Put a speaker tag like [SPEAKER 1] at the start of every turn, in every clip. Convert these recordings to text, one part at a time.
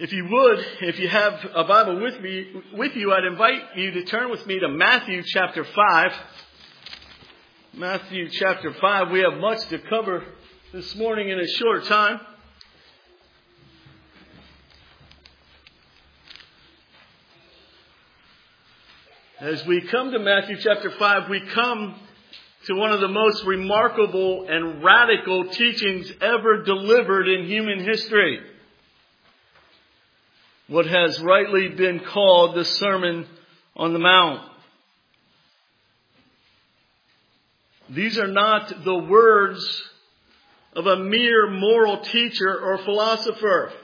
[SPEAKER 1] If you would, if you have a Bible with you, I'd invite you to turn with me to Matthew chapter 5. Matthew chapter 5. We have much to cover this morning in a short time. As we come to Matthew chapter 5, we come to one of the most remarkable and radical teachings ever delivered in human history. What has rightly been called the Sermon on the Mount. These are not the words of a mere moral teacher or philosopher.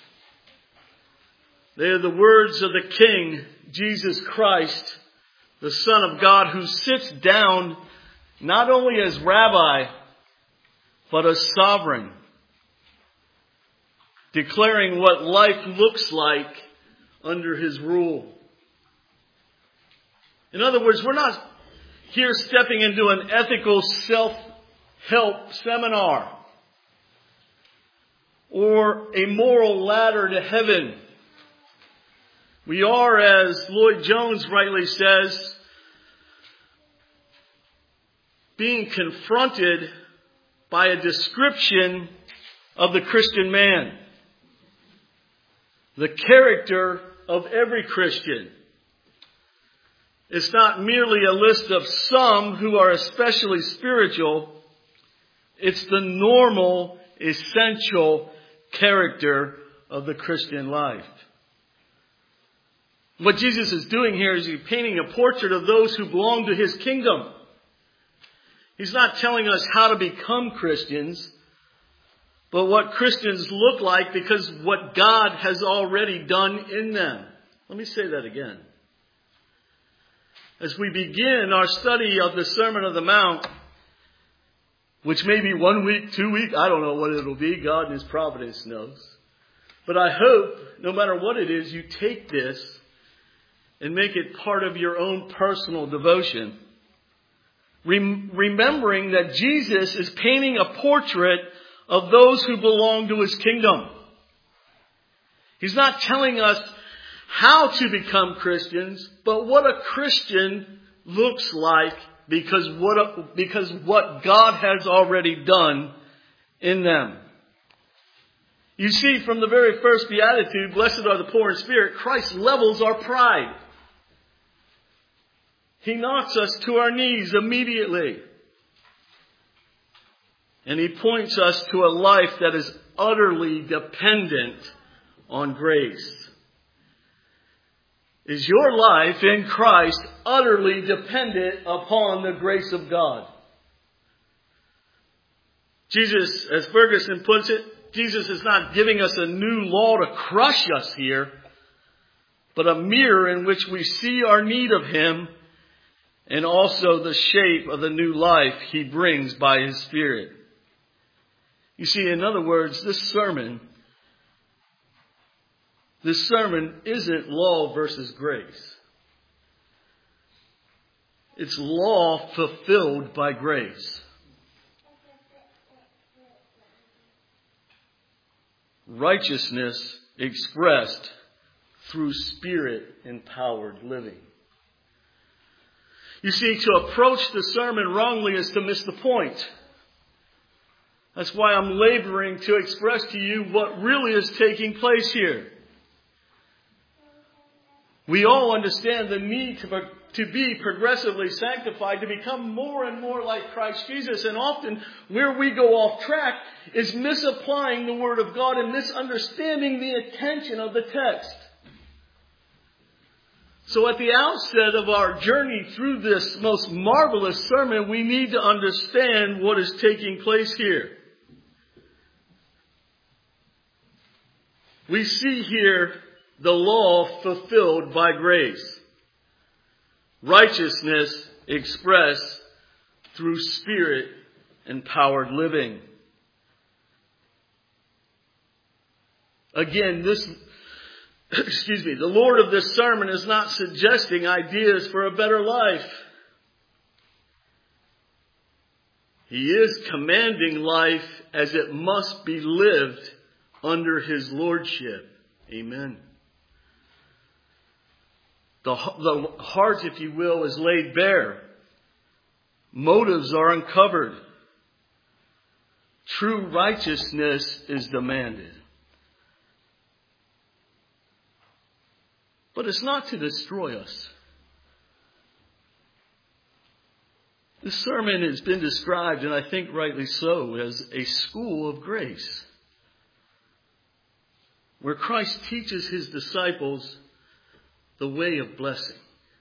[SPEAKER 1] They are the words of the King, Jesus Christ, the Son of God, who sits down not only as rabbi, but as sovereign, declaring what life looks like under his rule. In other words, we're not here stepping into an ethical self-help seminar or a moral ladder to heaven. We are, as Lloyd Jones rightly says, being confronted by a description of the Christian man. The character of every Christian. It's not merely a list of some who are especially spiritual. It's the normal, essential character of the Christian life. What Jesus is doing here is he's painting a portrait of those who belong to his kingdom. He's not telling us how to become Christians, but what Christians look like because what God has already done in them. Let me say that again. As we begin our study of the Sermon on the Mount, which may be 1 week, 2 weeks, I don't know what it'll be. God in his providence knows. But I hope, no matter what it is, you take this and make it part of your own personal devotion. Remembering that Jesus is painting a portrait of those who belong to his kingdom. He's not telling us how to become Christians, but what a Christian looks like because what God has already done in them. You see, from the very first beatitude, blessed are the poor in spirit, Christ levels our pride. He knocks us to our knees immediately. And he points us to a life that is utterly dependent on grace. Is your life in Christ utterly dependent upon the grace of God? Jesus, as Ferguson puts it, Jesus is not giving us a new law to crush us here, but a mirror in which we see our need of him and also the shape of the new life he brings by his Spirit. You see, in other words, this sermon isn't law versus grace. It's law fulfilled by grace. Righteousness expressed through Spirit-empowered living. You see, to approach the sermon wrongly is to miss the point. That's why I'm laboring to express to you what really is taking place here. We all understand the need to be progressively sanctified, to become more and more like Christ Jesus. And often where we go off track is misapplying the Word of God and misunderstanding the intention of the text. So at the outset of our journey through this most marvelous sermon, we need to understand what is taking place here. We see here the law fulfilled by grace. Righteousness expressed through Spirit-empowered living. Again, the Lord of this sermon is not suggesting ideas for a better life. He is commanding life as it must be lived under his lordship Amen. The heart, if you will, is laid bare. Motives are uncovered. True righteousness is demanded. But it's not to destroy us. This sermon has been described, and I think rightly so, as a school of grace, where Christ teaches his disciples the way of blessing.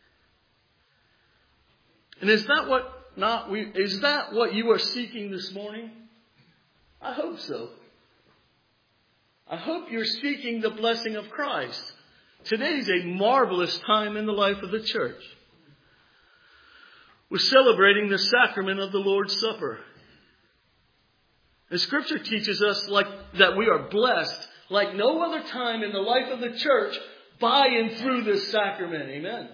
[SPEAKER 1] And is that what you are seeking this morning? I hope so. I hope you're seeking the blessing of Christ. Today's a marvelous time in the life of the church. We're celebrating the sacrament of the Lord's Supper. And Scripture teaches us that we are blessed like no other time in the life of the church by and through this sacrament. Amen.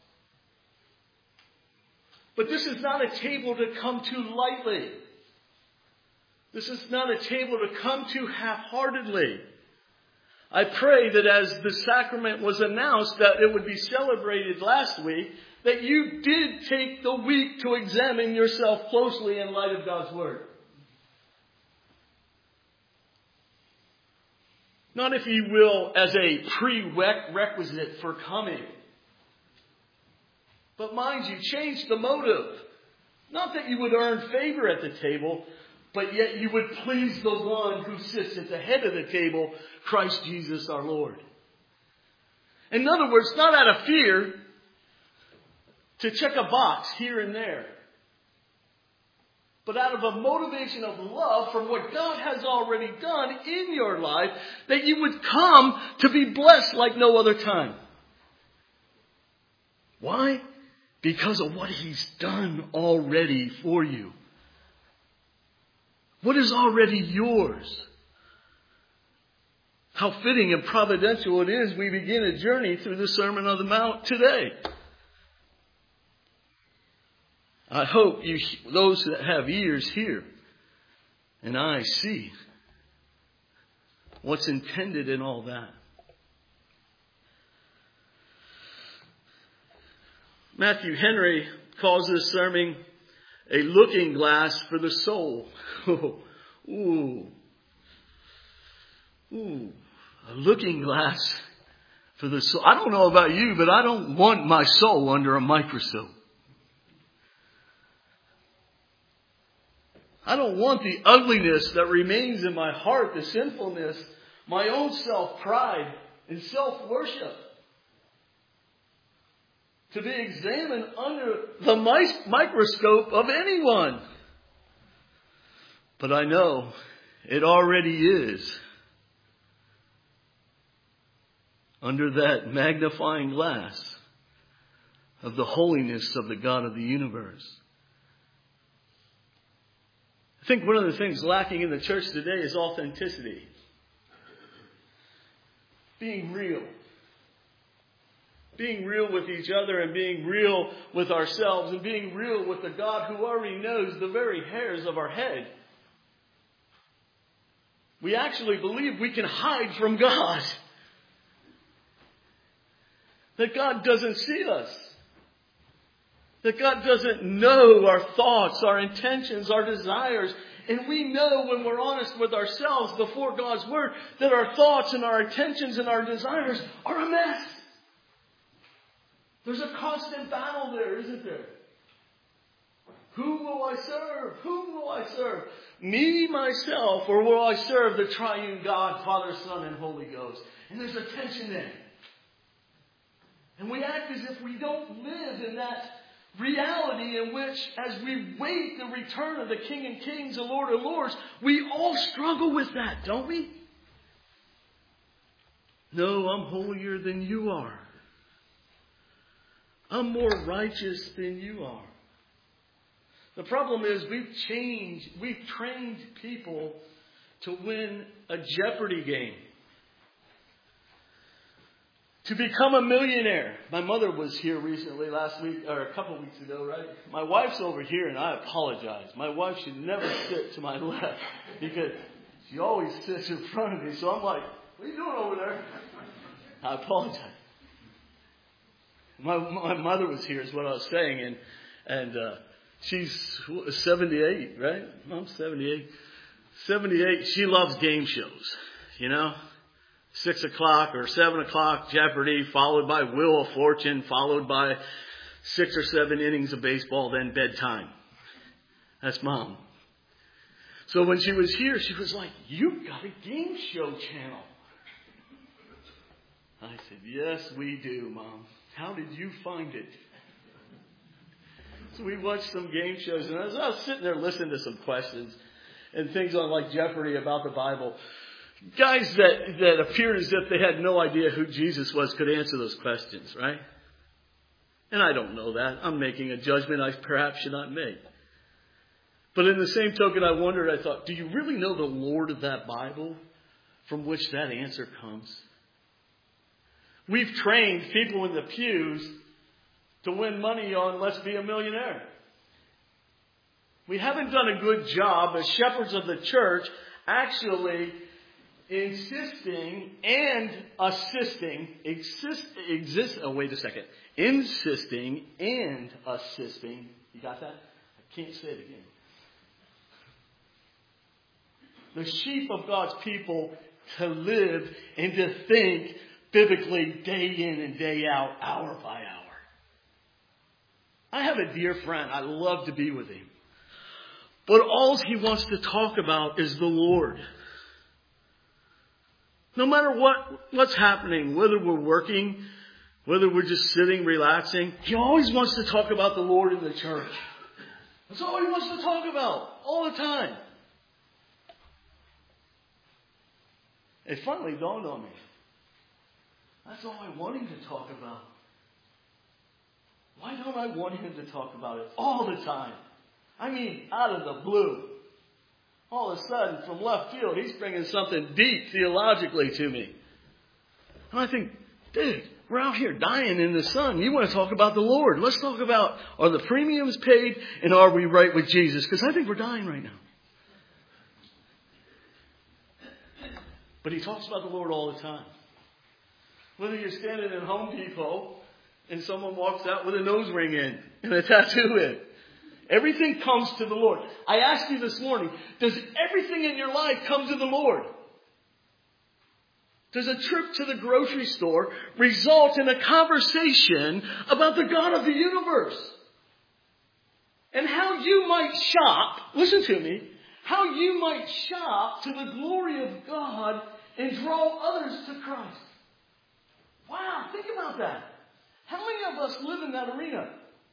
[SPEAKER 1] But this is not a table to come to lightly. This is not a table to come to half-heartedly. I pray that as the sacrament was announced that it would be celebrated last week, that you did take the week to examine yourself closely in light of God's Word. Not, if you will, as a prerequisite for coming. But mind you, change the motive. Not that you would earn favor at the table, but yet you would please the one who sits at the head of the table, Christ Jesus our Lord. In other words, not out of fear to check a box here and there, but out of a motivation of love for what God has already done in your life, that you would come to be blessed like no other time. Why? Because of what He's done already for you. What is already yours? How fitting and providential it is we begin a journey through the Sermon on the Mount today. I hope those that have ears hear and eyes see what's intended in all that. Matthew Henry calls this sermon a looking glass for the soul. Ooh. A looking glass for the soul. I don't know about you, but I don't want my soul under a microscope. I don't want the ugliness that remains in my heart, the sinfulness, my own self-pride and self-worship, to be examined under the microscope of anyone. But I know it already is under that magnifying glass of the holiness of the God of the universe. I think one of the things lacking in the church today is authenticity. Being real. Being real with each other and being real with ourselves and being real with the God who already knows the very hairs of our head. We actually believe we can hide from God. That God doesn't see us. That God doesn't know our thoughts, our intentions, our desires. And we know when we're honest with ourselves before God's Word that our thoughts and our intentions and our desires are a mess. There's a constant battle there, isn't there? Who will I serve? Whom will I serve? Me, myself, or will I serve the triune God, Father, Son, and Holy Ghost? And there's a tension there. And we act as if we don't live in that reality in which, as we wait the return of the King of Kings, the Lord of Lords, we all struggle with that, don't we? No, I'm holier than you are. I'm more righteous than you are. The problem is we've trained people to win a Jeopardy game. To become a millionaire. My mother was here recently, last week, or a couple of weeks ago, right? My wife's over here, and I apologize. My wife should never sit to my left, because she always sits in front of me. So I'm like, what are you doing over there? I apologize. My mother was here, is what I was saying, and she's 78, right? Mom's 78. 78. She loves game shows, 6 o'clock or 7 o'clock Jeopardy, followed by Wheel of Fortune, followed by 6 or 7 innings of baseball, then bedtime. That's Mom. So when she was here, she was like, "You've got a game show channel." I said, "Yes, we do, Mom. How did you find it?" So we watched some game shows, and as I was sitting there listening to some questions and things on like Jeopardy about the Bible, guys that appeared as if they had no idea who Jesus was could answer those questions, right? And I don't know that. I'm making a judgment I perhaps should not make. But in the same token, I wondered, I thought, do you really know the Lord of that Bible from which that answer comes? We've trained people in the pews to win money on Let's Be a Millionaire. We haven't done a good job as shepherds of the church actually insisting and assisting, insisting and assisting. You got that? I can't say it again. The sheep of God's people to live and to think biblically day in and day out, hour by hour. I have a dear friend. I love to be with him. But all he wants to talk about is the Lord. No matter what's happening, whether we're working, whether we're just sitting, relaxing, he always wants to talk about the Lord in the church. That's all he wants to talk about all the time. It finally dawned on me. That's all I want him to talk about. Why don't I want him to talk about it all the time? I mean, out of the blue. All of a sudden, from left field, he's bringing something deep theologically to me. And I think, dude, we're out here dying in the sun. You want to talk about the Lord. Let's talk about, are the premiums paid and are we right with Jesus? Because I think we're dying right now. But he talks about the Lord all the time. Whether you're standing in Home Depot and someone walks out with a nose ring in and a tattoo in. Everything comes to the Lord. I asked you this morning, does everything in your life come to the Lord? Does a trip to the grocery store result in a conversation about the God of the universe? And how you might shop, listen to me, how you might shop to the glory of God and draw others to Christ. Wow, think about that. How many of us live in that arena?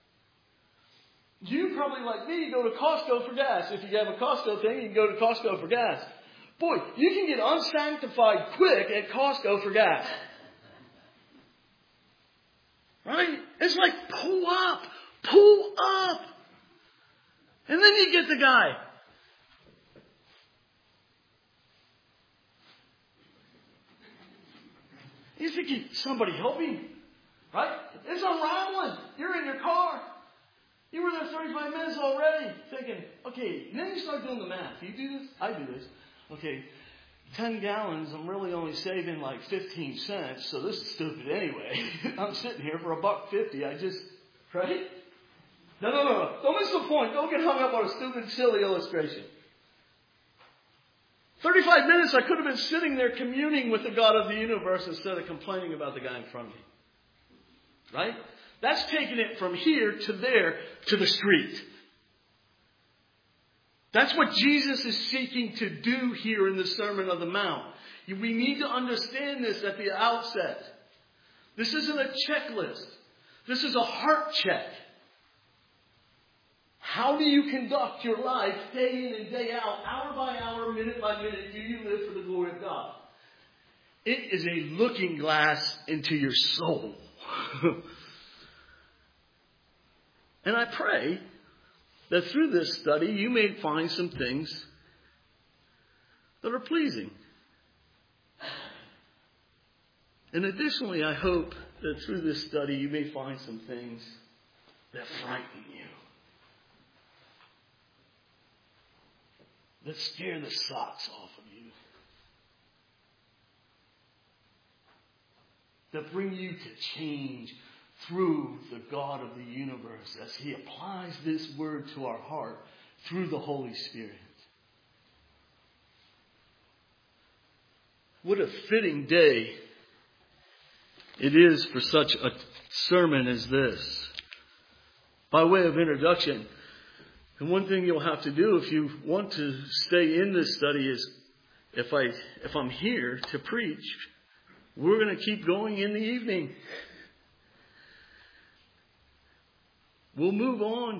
[SPEAKER 1] You probably, like me, go to Costco for gas. If you have a Costco thing, you can go to Costco for gas. Boy, you can get unsanctified quick at Costco for gas. Right? It's like pull up. And then you get the guy. You're thinking, somebody help me. Right? It's unraveling. You're in your car. You were there 35 minutes already. Thinking, okay, and then you start doing the math. You do this? I do this. Okay, 10 gallons, I'm really only saving like 15 cents, so this is stupid anyway. I'm sitting here for $1.50. Right? No. Don't miss the point. Don't get hung up on a stupid, silly illustration. 35 minutes, I could have been sitting there communing with the God of the universe instead of complaining about the guy in front of me. Right? That's taking it from here to there to the street. That's what Jesus is seeking to do here in the Sermon on the Mount. We need to understand this at the outset. This isn't a checklist. This is a heart check. How do you conduct your life day in and day out, hour by hour, minute by minute? Do you live for the glory of God? It is a looking glass into your soul. And I pray that through this study you may find some things that are pleasing. And additionally, I hope that through this study you may find some things that frighten you. That scare the socks off of you. that bring you to change through the God of the universe as He applies this word to our heart through the Holy Spirit. What a fitting day it is for such a sermon as this. By way of introduction, and one thing you'll have to do if you want to stay in this study is, if I'm here to preach, we're going to keep going in the evening. We'll move on.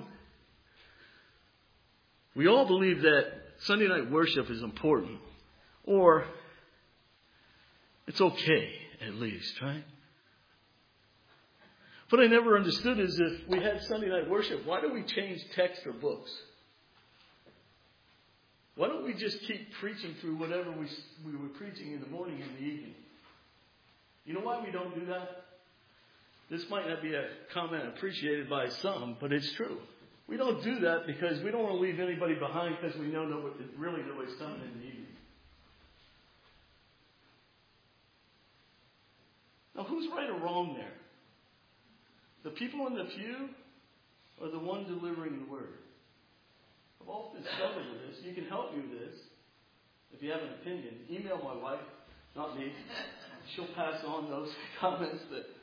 [SPEAKER 1] We all believe that Sunday night worship is important. Or it's okay, at least, right? What I never understood is if we had Sunday night worship, why do we change text or books? Why don't we just keep preaching through whatever we were preaching in the morning and the evening? You know why we don't do that? This might not be a comment appreciated by some, but it's true. We don't do that because we don't want to leave anybody behind because we know really nobody's coming in the evening. Now, who's right or wrong there? The people in the pew or the one delivering the word? I've often struggled with this. You can help me with this. If you have an opinion, email my wife, not me. She'll pass on those comments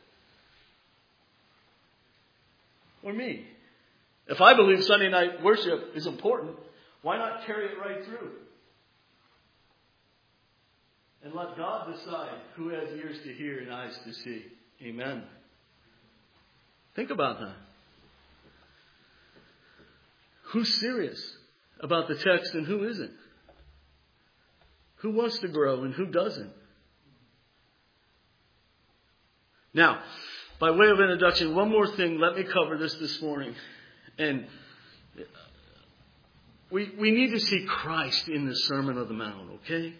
[SPEAKER 1] or me. If I believe Sunday night worship is important, why not carry it right through? And let God decide who has ears to hear and eyes to see. Amen. Think about that. Who's serious about the text and who isn't? Who wants to grow and who doesn't? Now, by way of introduction, one more thing. Let me cover this morning. And we need to see Christ in the Sermon on the Mount, okay?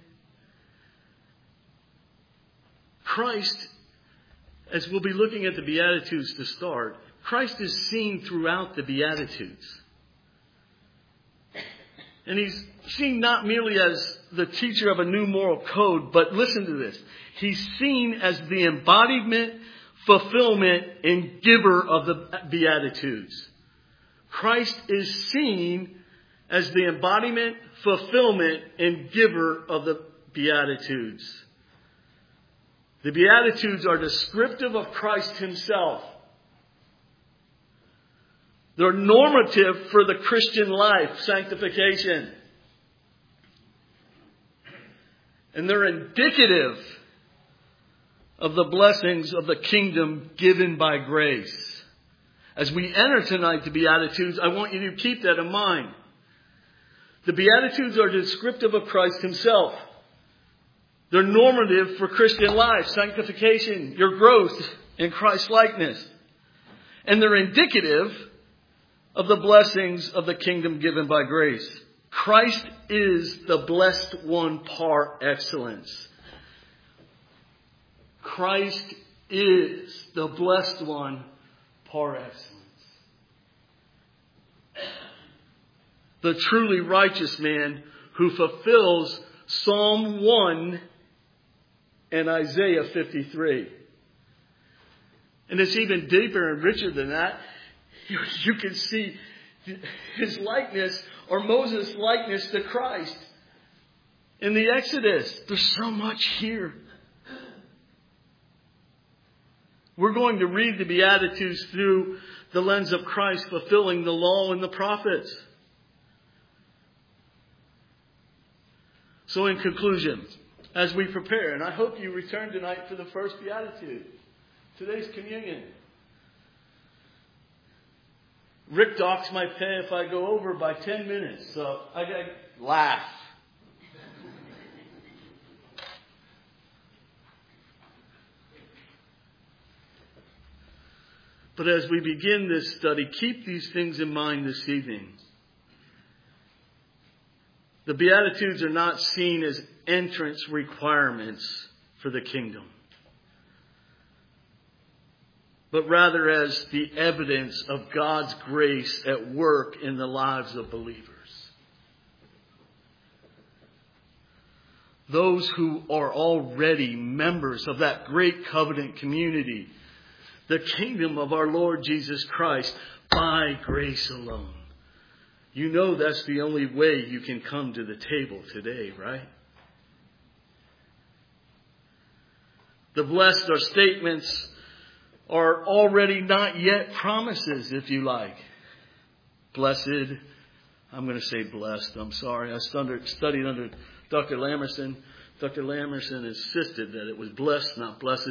[SPEAKER 1] Christ, as we'll be looking at the Beatitudes to start, Christ is seen throughout the Beatitudes. And He's seen not merely as the teacher of a new moral code, but listen to this. He's seen as the embodiment, fulfillment, and giver of the Beatitudes. Christ is seen as the embodiment, fulfillment, and giver of the Beatitudes. The Beatitudes are descriptive of Christ Himself. They're normative for the Christian life, sanctification. And they're indicative of the blessings of the kingdom given by grace. As we enter tonight the Beatitudes, I want you to keep that in mind. The Beatitudes are descriptive of Christ Himself. They're normative for Christian life, sanctification, your growth in Christ-likeness. And they're indicative of the blessings of the kingdom given by grace. Christ is the blessed one par excellence. Christ is the blessed one par excellence. The truly righteous man who fulfills Psalm 1 and Isaiah 53. And it's even deeper and richer than that. You can see his likeness, or Moses' likeness to Christ in the Exodus. There's so much here. We're going to read the Beatitudes through the lens of Christ fulfilling the law and the prophets. So in conclusion, as we prepare, and I hope you return tonight for the first Beatitude, today's communion. Rick docks my pay if I go over by 10 minutes, so I got to laugh. But as we begin this study, keep these things in mind this evening. The Beatitudes are not seen as entrance requirements for the kingdom, but rather as the evidence of God's grace at work in the lives of believers. those who are already members of that great covenant community, the kingdom of our Lord Jesus Christ, by grace alone. You know that's the only way you can come to the table today, right? The blessed are statements are already not yet promises, if you like. Blessed, I'm going to say blessed, I'm sorry. I studied under Dr. Lamerson. Dr. Lamerson insisted that it was blessed, not blessed.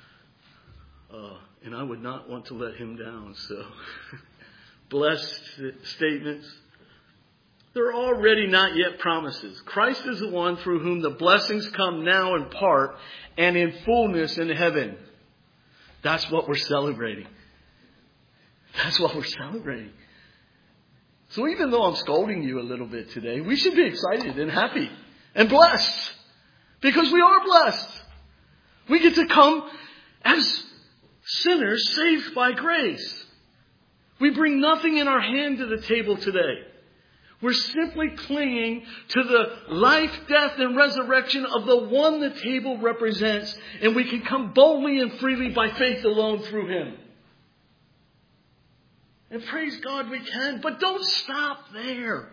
[SPEAKER 1] And I would not want to let him down. So, blessed statements. They're already not yet promises. Christ is the one through whom the blessings come now in part and in fullness in heaven. That's what we're celebrating. That's what we're celebrating. So even though I'm scolding you a little bit today, we should be excited and happy and blessed. Because we are blessed. We get to come as sinners saved by grace. We bring nothing in our hand to the table today. We're simply clinging to the life, death, and resurrection of the one the table represents. And we can come boldly and freely by faith alone through Him. And praise God we can. But don't stop there.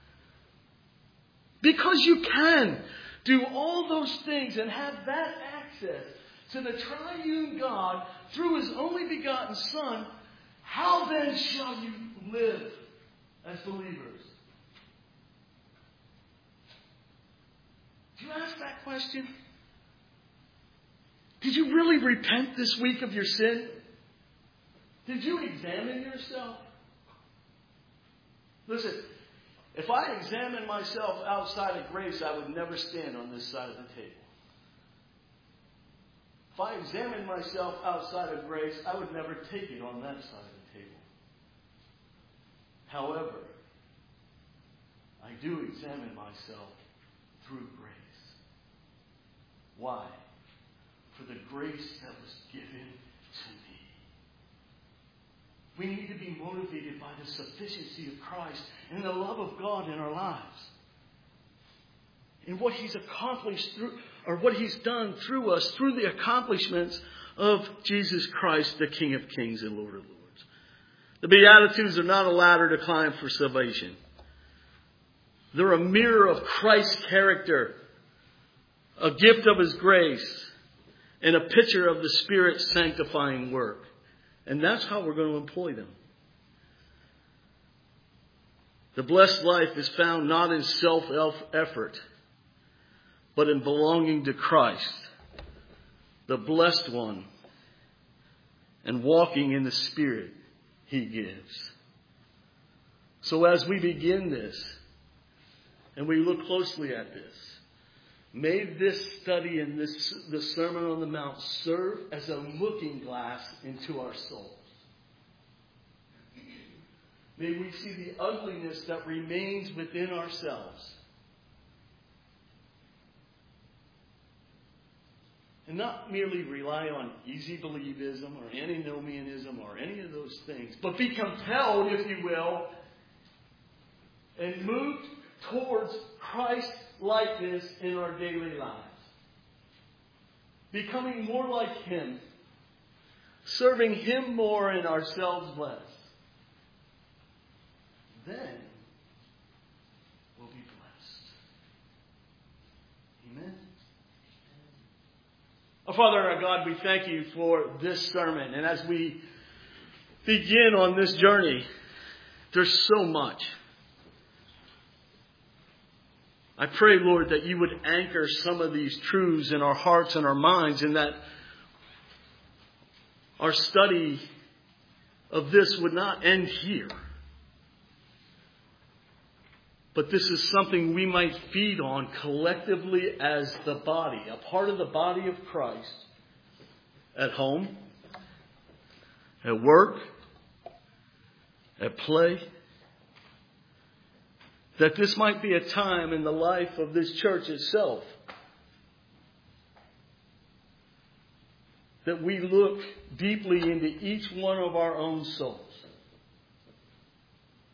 [SPEAKER 1] Because you can do all those things and have that access to the triune God through His only begotten Son, how then shall you live as believers? Do you ask that question? Did you really repent this week of your sin? Did you examine yourself? Listen, if I examined myself outside of grace, I would never stand on this side of the table. If I examined myself outside of grace, I would never take it on that side of the table. However, I do examine myself through grace. Why? For the grace that was given to me. We need to be motivated by the sufficiency of Christ and the love of God in our lives. And what He's accomplished through, or what He's done through us, through the accomplishments of Jesus Christ, the King of Kings and Lord of Lords. The Beatitudes are not a ladder to climb for salvation. They're a mirror of Christ's character, a gift of His grace, and a picture of the Spirit's sanctifying work. And that's how we're going to employ them. The blessed life is found not in self-effort, but in belonging to Christ, the blessed one, and walking in the Spirit He gives. So as we begin this, and we look closely at this, may this study and the Sermon on the Mount serve as a looking glass into our souls. May we see the ugliness that remains within ourselves. And not merely rely on easy believism or antinomianism or any of those things, but be compelled, if you will, and move towards Christ-likeness in our daily lives. Becoming more like Him. Serving Him more and ourselves less. Then we'll be blessed. Amen. Our Father and our God, we thank You for this sermon. And as we begin on this journey, there's so much. I pray, Lord, that You would anchor some of these truths in our hearts and our minds, and that our study of this would not end here. But this is something we might feed on collectively as the body, a part of the body of Christ, at home, at work, at play. That this might be a time in the life of this church itself that we look deeply into each one of our own souls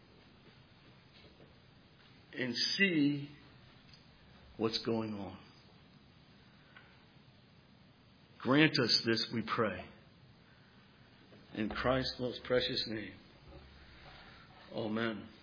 [SPEAKER 1] and see what's going on. Grant us this, we pray. In Christ's most precious name. Amen.